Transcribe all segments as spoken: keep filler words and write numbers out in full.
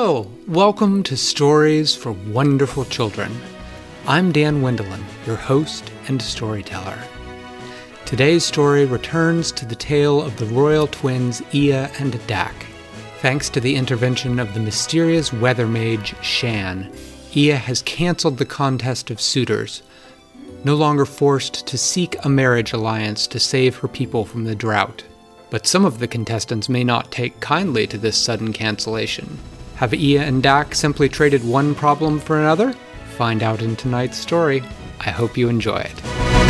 Hello, welcome to Stories for Wonderful Children. I'm Dan Wendelin, your host and storyteller. Today's story returns to the tale of the royal twins Ea and Dak. Thanks to the intervention of the mysterious weather mage Shan, Ea has canceled the contest of suitors, no longer forced to seek a marriage alliance to save her people from the drought. But some of the contestants may not take kindly to this sudden cancellation. Have Ea and Dak simply traded one problem for another? Find out in tonight's story. I hope you enjoy it.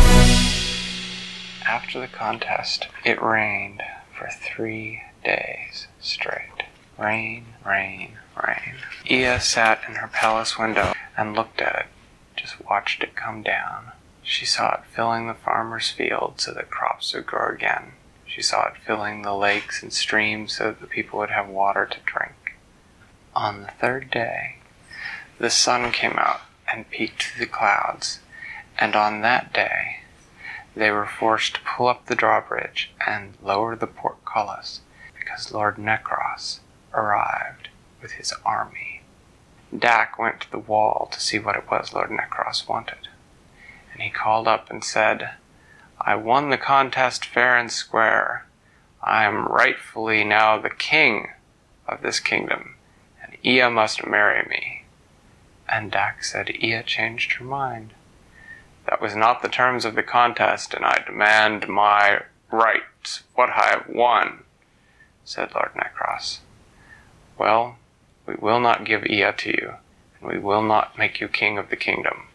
After the contest, it rained for three days straight. Rain, rain, rain. Ea sat in her palace window and looked at it, just watched it come down. She saw it filling the farmer's fields so that crops would grow again. She saw it filling the lakes and streams so that the people would have water to drink. On the third day, the sun came out and peeked through the clouds, and on that day, they were forced to pull up the drawbridge and lower the portcullis because Lord Necros arrived with his army. Dak went to the wall to see what it was Lord Necros wanted, and he called up and said, "I won the contest fair and square. I am rightfully now the king of this kingdom, and Ea must marry me." And Dak said Ea changed her mind. "That was not the terms of the contest, and I demand my rights, what I have won," said Lord Necros. "Well, we will not give Ea to you, and we will not make you king of the kingdom."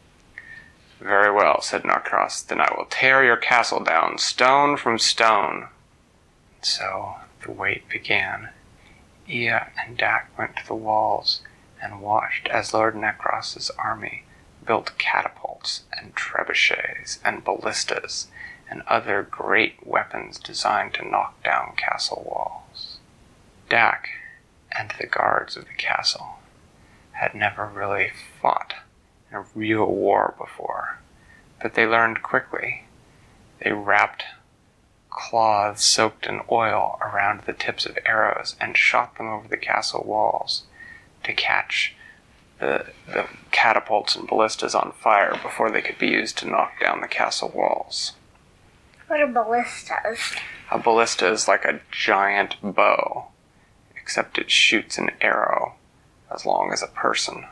"Very well," said Necros, "then I will tear your castle down, stone from stone." So the wait began. Ea and Dak went to the walls and watched as Lord Necros's army built catapults and trebuchets and ballistas and other great weapons designed to knock down castle walls. Dak and the guards of the castle had never really fought in a real war before, but they learned quickly. They wrapped cloths soaked in oil around the tips of arrows and shot them over the castle walls to catch the, the catapults and ballistas on fire before they could be used to knock down the castle walls. What are ballistas? A ballista is like a giant bow, except it shoots an arrow as long as a person.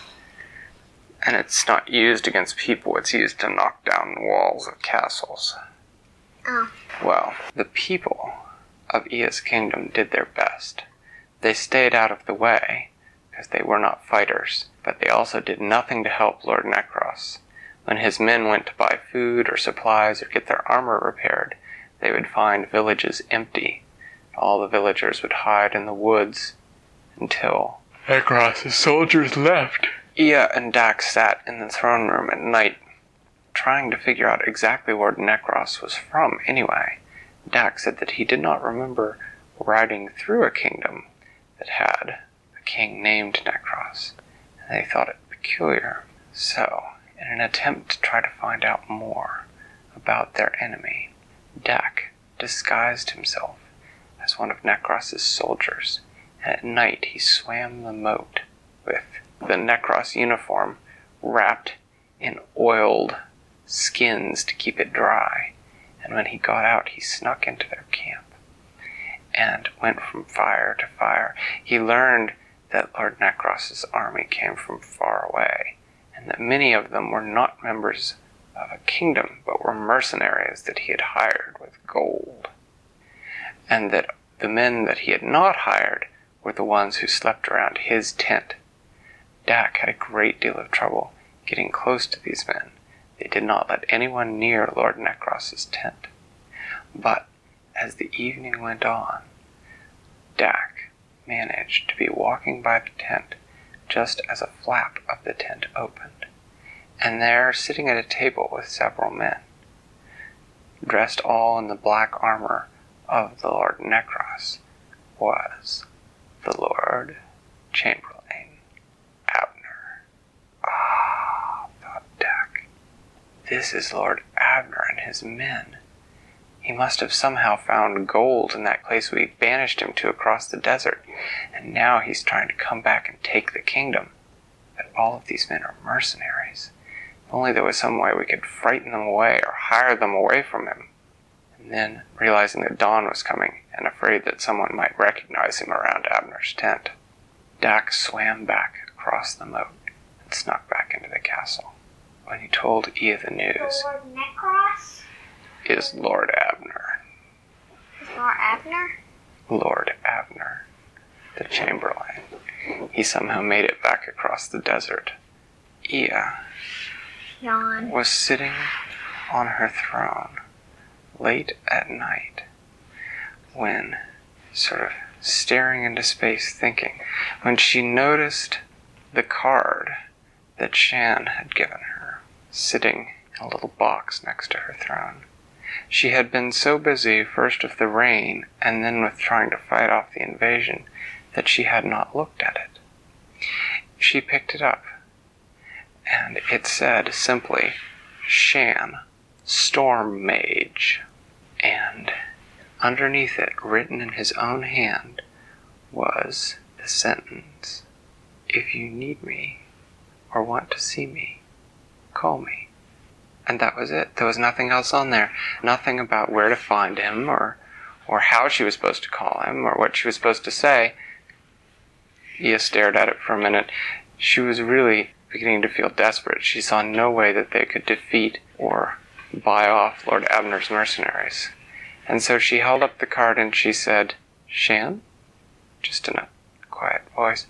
And it's not used against people, it's used to knock down walls of castles. Oh. Well, the people of Ea's kingdom did their best. They stayed out of the way, because they were not fighters, but they also did nothing to help Lord Necros. When his men went to buy food or supplies or get their armor repaired, they would find villages empty. All the villagers would hide in the woods until Necros's soldiers left. Ea and Dak sat in the throne room at night, trying to figure out exactly where Necros was from anyway. Dak said that he did not remember riding through a kingdom that had a king named Necros, and they thought it peculiar. So, in an attempt to try to find out more about their enemy, Dak disguised himself as one of Necros's soldiers, and at night he swam the moat with the Necros uniform wrapped in oiled skins to keep it dry, and when he got out he snuck into their camp and went from fire to fire. He learned that Lord Necros's army came from far away, and that many of them were not members of a kingdom, but were mercenaries that he had hired with gold, and that the men that he had not hired were the ones who slept around his tent. Dak had a great deal of trouble getting close to these men. They did not let anyone near Lord Necros's tent. But as the evening went on, Dak managed to be walking by the tent just as a flap of the tent opened, and there, sitting at a table with several men, dressed all in the black armor of the Lord Necros, was the Lord Chamberlain Abner. Ah, thought Dak, this is Lord Abner and his men. He must have somehow found gold in that place we banished him to across the desert, and now he's trying to come back and take the kingdom. But all of these men are mercenaries. If only there was some way we could frighten them away or hire them away from him. And then, realizing that dawn was coming, and afraid that someone might recognize him around Abner's tent, Dak swam back across the moat and snuck back into the castle. When he told Ea the news, Lord Necros? is Lord Abner. Is Lord Abner? Lord Abner, the Chamberlain. He somehow made it back across the desert. Ea Yawn. was sitting on her throne late at night when, sort of staring into space thinking, when she noticed the card that Shan had given her sitting in a little box next to her throne. She had been so busy first with the rain and then with trying to fight off the invasion that she had not looked at it. She picked it up, and it said simply, Shan, Storm Mage. And underneath it, written in his own hand, was the sentence, if you need me or want to see me, call me. And that was it. There was nothing else on there. Nothing about where to find him, or or how she was supposed to call him, or what she was supposed to say. Ea stared at it for a minute. She was really beginning to feel desperate. She saw no way that they could defeat or buy off Lord Abner's mercenaries. And so she held up the card and she said, Shan? Just in a quiet voice.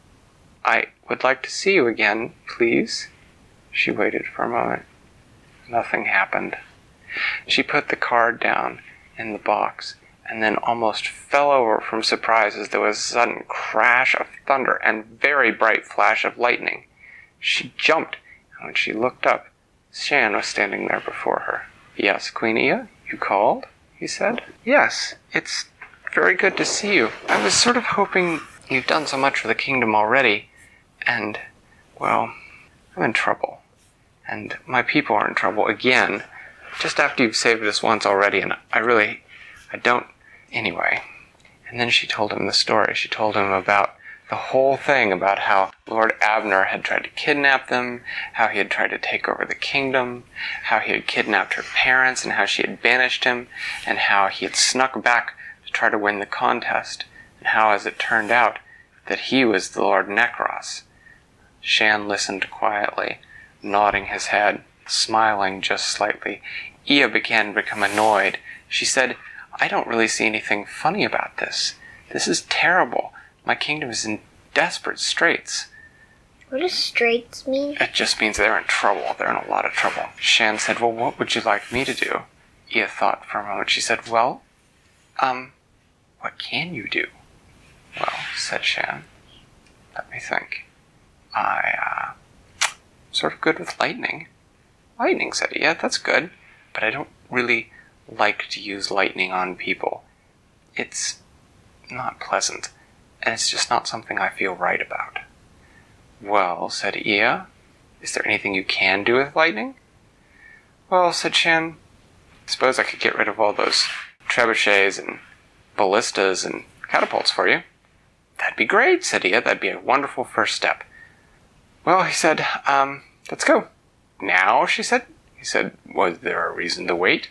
I would like to see you again, please. She waited for a moment. Nothing happened. She put the card down in the box and then almost fell over from surprise as there was a sudden crash of thunder and very bright flash of lightning. She jumped, and when she looked up, Shan was standing there before her. Yes, Queen Ea, you called? He said. Yes, it's very good to see you. I was sort of hoping you've done so much for the kingdom already, and, well, I'm in trouble. And my people are in trouble again, just after you've saved us once already, and I really, I don't, anyway. And then she told him the story. She told him about the whole thing, about how Lord Abner had tried to kidnap them, how he had tried to take over the kingdom, how he had kidnapped her parents, and how she had banished him, and how he had snuck back to try to win the contest, and how, as it turned out, that he was the Lord Necros. Shan listened quietly, nodding his head, smiling just slightly. Ea began to become annoyed. She said, I don't really see anything funny about this. This is terrible. My kingdom is in desperate straits. What does straits mean? It just means they're in trouble. They're in a lot of trouble. Shan said, well, what would you like me to do? Ea thought for a moment. She said, well, um, what can you do? Well, said Shan, let me think. I, uh, sort of good with lightning. Lightning, said Ea, that's good, but I don't really like to use lightning on people. It's not pleasant, and it's just not something I feel right about. Well, said Ea, is there anything you can do with lightning? Well, said Shan, I suppose I could get rid of all those trebuchets and ballistas and catapults for you. That'd be great, said Ea, that'd be a wonderful first step. Well, he said, um, let's go. Now, she said. He said, was there a reason to wait?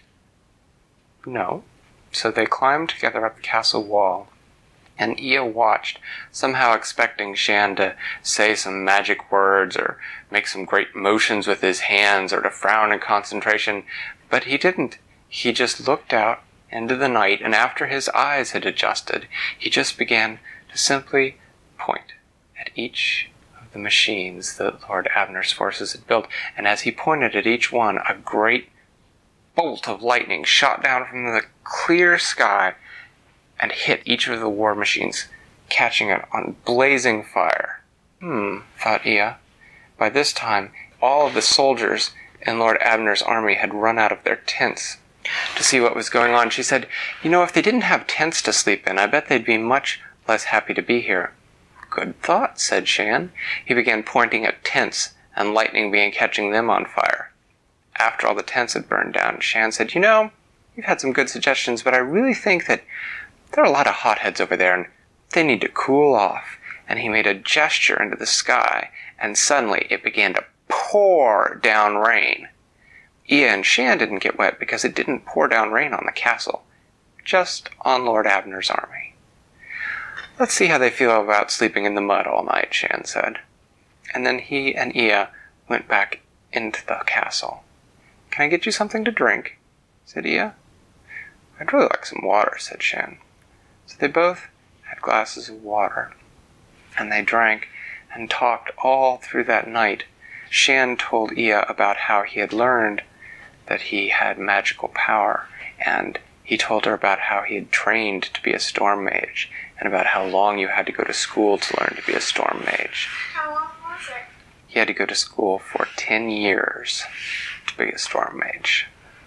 No. So they climbed together up the castle wall, and Ea watched, somehow expecting Shan to say some magic words or make some great motions with his hands or to frown in concentration, but he didn't. He just looked out into the night, and after his eyes had adjusted, he just began to simply point at each the machines that Lord Abner's forces had built, and as he pointed at each one, a great bolt of lightning shot down from the clear sky and hit each of the war machines, catching it on blazing fire. Hmm, thought Ea. By this time, all of the soldiers in Lord Abner's army had run out of their tents to see what was going on. She said, you know, if they didn't have tents to sleep in, I bet they'd be much less happy to be here. Good thought, said Shan. He began pointing at tents, and lightning began catching them on fire. After all the tents had burned down, Shan said, you know, you've had some good suggestions, but I really think that there are a lot of hotheads over there, and they need to cool off. And he made a gesture into the sky, and suddenly it began to pour down rain. Ea and Shan didn't get wet because it didn't pour down rain on the castle, just on Lord Abner's army. Let's see how they feel about sleeping in the mud all night, Shan said. And then he and Ea went back into the castle. Can I get you something to drink? Said Ea. I'd really like some water, said Shan. So they both had glasses of water, and they drank and talked all through that night. Shan told Ea about how he had learned that he had magical power, and he told her about how he had trained to be a storm mage, and about how long you had to go to school to learn to be a storm mage. How long was it? He had to go to school for ten years to be a storm mage.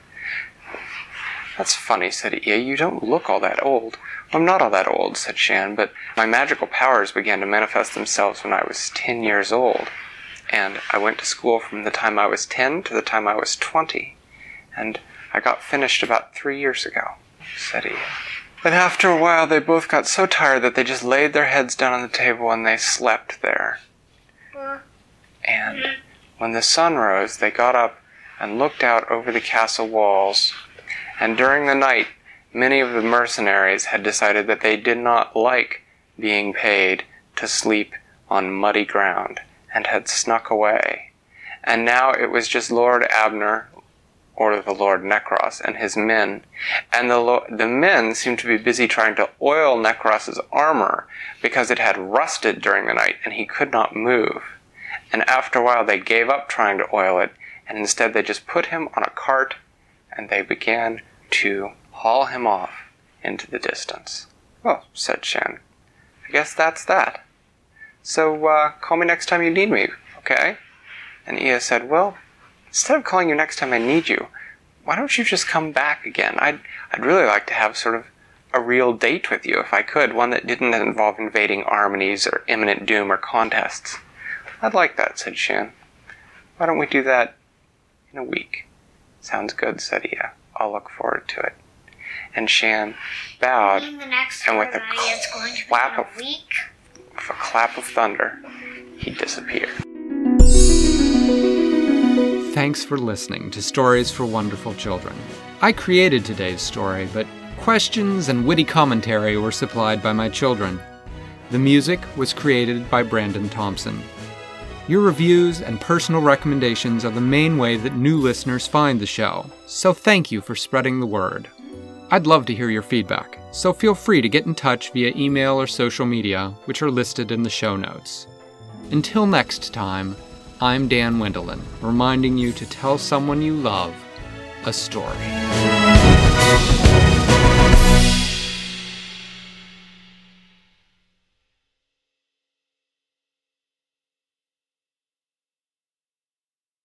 That's funny, said Ea. You don't look all that old. Well, I'm not all that old, said Shan, but my magical powers began to manifest themselves when I was ten years old. And I went to school from the time I was ten to the time I was twenty. And I got finished about three years ago, said Ea. And after a while they both got so tired that they just laid their heads down on the table and they slept there. Uh, And when the sun rose, they got up and looked out over the castle walls. And during the night, many of the mercenaries had decided that they did not like being paid to sleep on muddy ground, and had snuck away. And now it was just Lord Abner, or the Lord Necros, and his men. And the lo- the men seemed to be busy trying to oil Necros's armor, because it had rusted during the night, and he could not move. And after a while they gave up trying to oil it, and instead they just put him on a cart, and they began to haul him off into the distance. Well, said Shan, I guess that's that. So, uh, call me next time you need me, okay? And Ea said, well, instead of calling you next time I need you, why don't you just come back again? I'd, I'd really like to have sort of a real date with you, if I could, one that didn't involve invading armies or imminent doom or contests. I'd like that, said Shan. Why don't we do that in a week? Sounds good, said Ea. I'll look forward to it. And Shan bowed, the next and with a night it's going to be clap in of a week. with a clap of thunder, he disappeared. Thanks for listening to Stories for Wonderful Children. I created today's story, but questions and witty commentary were supplied by my children. The music was created by Brandon Thompson. Your reviews and personal recommendations are the main way that new listeners find the show, so thank you for spreading the word. I'd love to hear your feedback, so feel free to get in touch via email or social media, which are listed in the show notes. Until next time, I'm Dan Wendelin, reminding you to tell someone you love a story.